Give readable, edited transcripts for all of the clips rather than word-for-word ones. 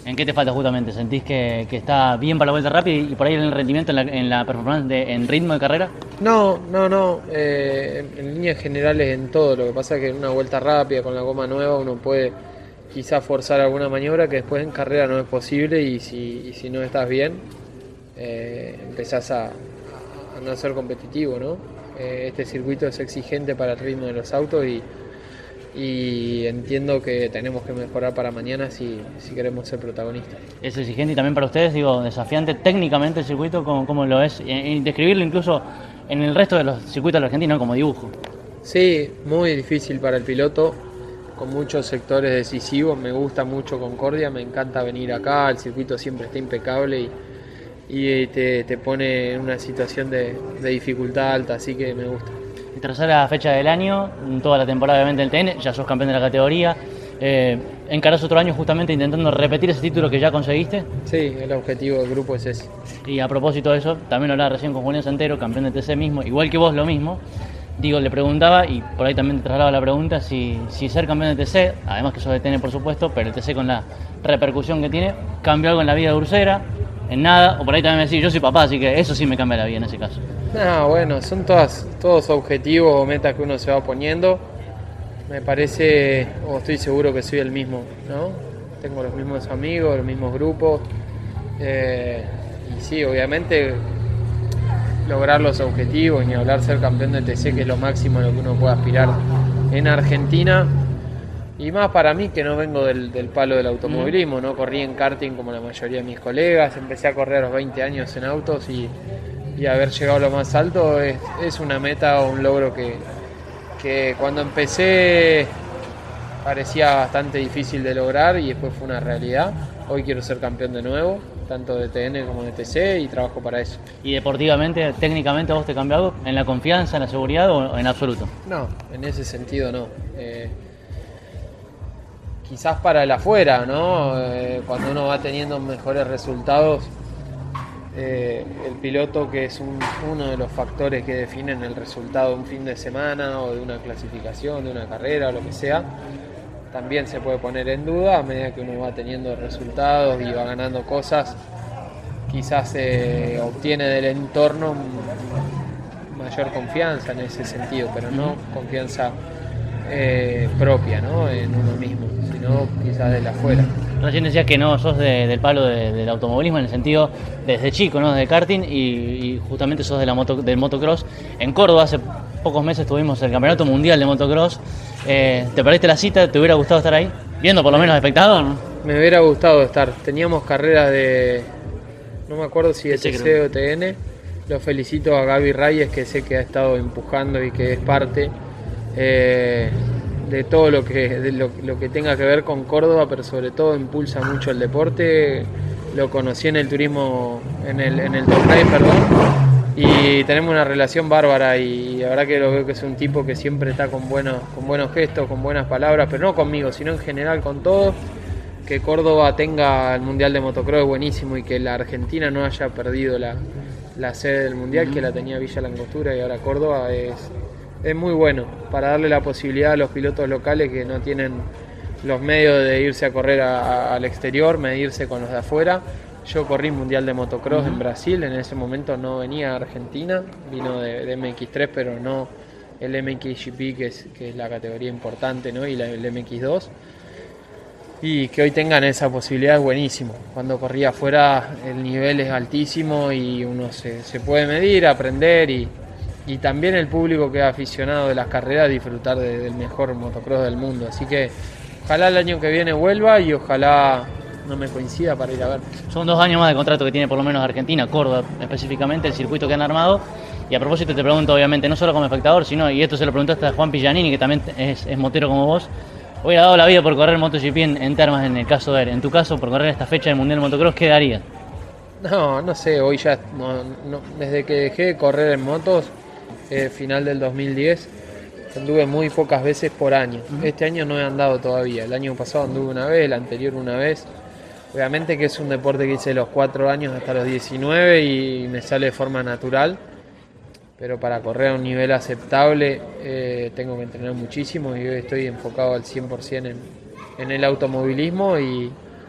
¿En qué te falta justamente? ¿Sentís que está bien para la vuelta rápida y por ahí en el rendimiento, en la performance, en ritmo de carrera? No, no, no. En líneas generales en todo. Lo que pasa es que en una vuelta rápida con la goma nueva uno puede quizás forzar alguna maniobra que después en carrera no es posible y si no estás bien, empezás a no ser competitivo, ¿no? Este circuito es exigente para el ritmo de los autos y entiendo que tenemos que mejorar para mañana si queremos ser protagonistas. Es exigente y también para ustedes, digo, desafiante técnicamente el circuito, ¿cómo lo es? Y describirlo incluso en el resto de los circuitos de la Argentina, ¿no? Como dibujo. Sí, muy difícil para el piloto, con muchos sectores decisivos. Me gusta mucho Concordia, me encanta venir acá, el circuito siempre está impecable y te pone en una situación de dificultad alta, así que me gusta. Y tercera fecha del año, toda la temporada obviamente del TN, ya sos campeón de la categoría. Encarás otro año justamente intentando repetir ese título que ya conseguiste. Sí, el objetivo del grupo es ese. Y a propósito de eso, también lo hablaba recién con Julián Santero, campeón de TC mismo, igual que vos lo mismo. Digo, le preguntaba, y por ahí también te traslado la pregunta, si ser campeón de TC, además que sos de TN por supuesto, pero el TC con la repercusión que tiene, cambió algo en la vida de Ursera, en nada, o por ahí también me decís, yo soy papá, así que eso sí me cambia la vida en ese caso. No, bueno, son todos objetivos o metas que uno se va poniendo. Me parece, o estoy seguro que soy el mismo, ¿no? Tengo los mismos amigos, los mismos grupos. Y sí, obviamente lograr los objetivos, ni hablar ser campeón de TC, que es lo máximo a lo que uno puede aspirar en Argentina. Y más para mí que no vengo del palo del automovilismo, no corrí en karting como la mayoría de mis colegas, empecé a correr a los 20 años en autos y haber llegado a lo más alto es una meta o un logro que cuando empecé parecía bastante difícil de lograr y después fue una realidad. Hoy quiero ser campeón de nuevo, tanto de TN como de TC y trabajo para eso. ¿Y deportivamente, técnicamente a vos te cambió algo? ¿En la confianza, en la seguridad o en absoluto? No, en ese sentido no. Quizás para el afuera, ¿no? Cuando uno va teniendo mejores resultados, el piloto, que es uno de los factores que definen el resultado de un fin de semana o de una clasificación, de una carrera o lo que sea, también se puede poner en duda a medida que uno va teniendo resultados y va ganando cosas. Quizás obtiene del entorno mayor confianza en ese sentido, pero no confianza propia, ¿no? En uno mismo, sino quizás de la afuera. Recién decías que no sos del palo del automovilismo en el sentido desde chico, ¿no? De karting y justamente sos del motocross. En Córdoba hace pocos meses tuvimos el Campeonato Mundial de Motocross. ¿Te perdiste la cita? ¿Te hubiera gustado estar ahí? Viendo por lo menos de espectador, ¿no? Me hubiera gustado estar. Teníamos carreras no me acuerdo si de Sí, TC o TN. Lo felicito a Gaby Reyes, que sé que ha estado empujando y que es parte de todo lo que tenga que ver con Córdoba, pero sobre todo impulsa mucho el deporte. Lo conocí en el turismo, en el torneo, perdón, y tenemos una relación bárbara y la verdad que lo veo que es un tipo que siempre está con buenos gestos, con buenas palabras, pero no conmigo, sino en general con todos. Que Córdoba tenga el Mundial de Motocross es buenísimo y que la Argentina no haya perdido la sede del Mundial, que la tenía Villa Langostura y ahora Córdoba, es muy bueno para darle la posibilidad a los pilotos locales que no tienen los medios de irse a correr al exterior, medirse con los de afuera. Yo corrí Mundial de Motocross en Brasil, en ese momento no venía a Argentina, vino de MX3, pero no el MXGP, que es la categoría importante, ¿no? Y el MX2. Y que hoy tengan esa posibilidad es buenísimo. Cuando corría afuera el nivel es altísimo y uno se puede medir, aprender y también el público que es aficionado de las carreras disfrutar del mejor motocross del mundo. Así que ojalá el año que viene vuelva y ojalá no me coincida para ir a ver. Son 2 años más de contrato que tiene por lo menos Argentina, Córdoba específicamente, el circuito que han armado. Y a propósito te pregunto, obviamente, no solo como espectador, sino, y esto se lo preguntaste a Juan Pillanini, que también es motero como vos, hubiera dado la vida por correr MotoGP en Termas en el caso de él. En tu caso, por correr esta fecha del Mundial de Motocross, ¿qué darías? No sé, hoy ya, desde que dejé de correr en motos, final del 2010, anduve muy pocas veces por año. Este año no he andado todavía, el año pasado anduve una vez, el anterior una vez. Obviamente que es un deporte que hice de los 4 años hasta los 19 y me sale de forma natural, pero para correr a un nivel aceptable tengo que entrenar muchísimo y hoy estoy enfocado al 100% en el automovilismo y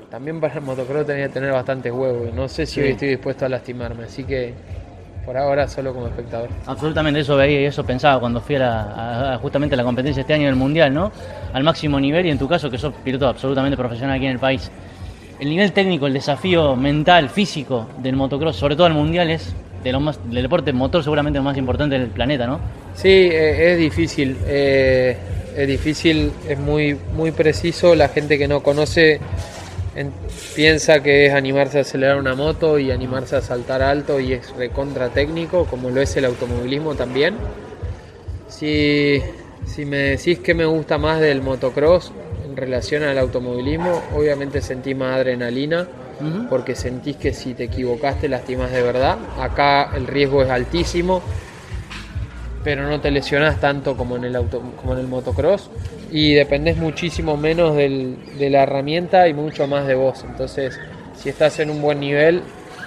también para el motocross tenía que tener bastantes huevos. No sé si Sí. hoy estoy dispuesto a lastimarme, así que por ahora solo como espectador. Absolutamente, eso veía y eso pensaba cuando fui justamente a la competencia este año del Mundial, ¿no? Al máximo nivel, y en tu caso, que sos piloto absolutamente profesional aquí en el país. El nivel técnico, el desafío mental, físico del motocross, sobre todo el Mundial, es del deporte motor seguramente el más importante del planeta, ¿no? Sí, es difícil. Es difícil, es muy preciso. La gente que no conoce piensa que es animarse a acelerar una moto y animarse a saltar alto, y es recontra técnico, como lo es el automovilismo también. Si me decís qué me gusta más del motocross en relación al automovilismo, obviamente sentís más adrenalina, porque sentís que si te equivocaste lastimás de verdad. Acá el riesgo es altísimo, pero no te lesionás tanto como en el motocross, y dependés muchísimo menos de la herramienta y mucho más de vos. Entonces, si estás en un buen nivel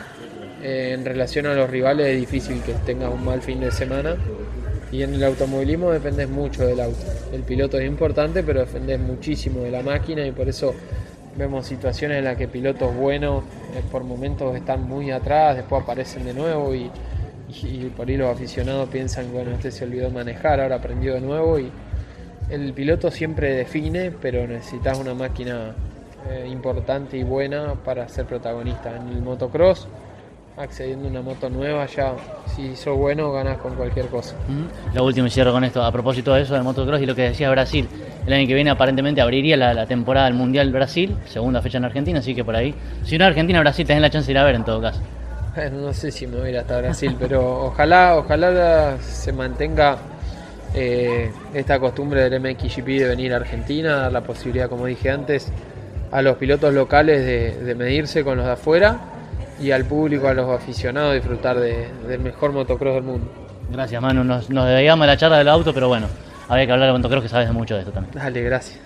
en relación a los rivales, es difícil que tengas un mal fin de semana. Y en el automovilismo dependés mucho del auto. El piloto es importante, pero dependés muchísimo de la máquina, y por eso vemos situaciones en las que pilotos buenos por momentos están muy atrás, después aparecen de nuevo, y por ahí los aficionados piensan, bueno, este se olvidó manejar, ahora aprendió de nuevo. Y el piloto siempre define, pero necesitas una máquina importante y buena para ser protagonista. En el motocross, accediendo a una moto nueva, ya si sos bueno ganas con cualquier cosa. Lo último, y cierro con esto, a propósito de eso del motocross y lo que decías Brasil, el año que viene aparentemente abriría la temporada del Mundial Brasil, segunda fecha en Argentina, así que por ahí, si no Argentina, Brasil tenés la chance de ir a ver en todo caso. Bueno, no sé si me voy a ir hasta Brasil, pero ojalá se mantenga esta costumbre del MXGP de venir a Argentina, dar la posibilidad, como dije antes, a los pilotos locales de medirse con los de afuera, y al público, a los aficionados, disfrutar del mejor motocross del mundo. Gracias, Manu, nos dedicamos a la charla del auto, pero bueno, había que hablar de motocross, que sabes mucho de esto también. Dale, gracias.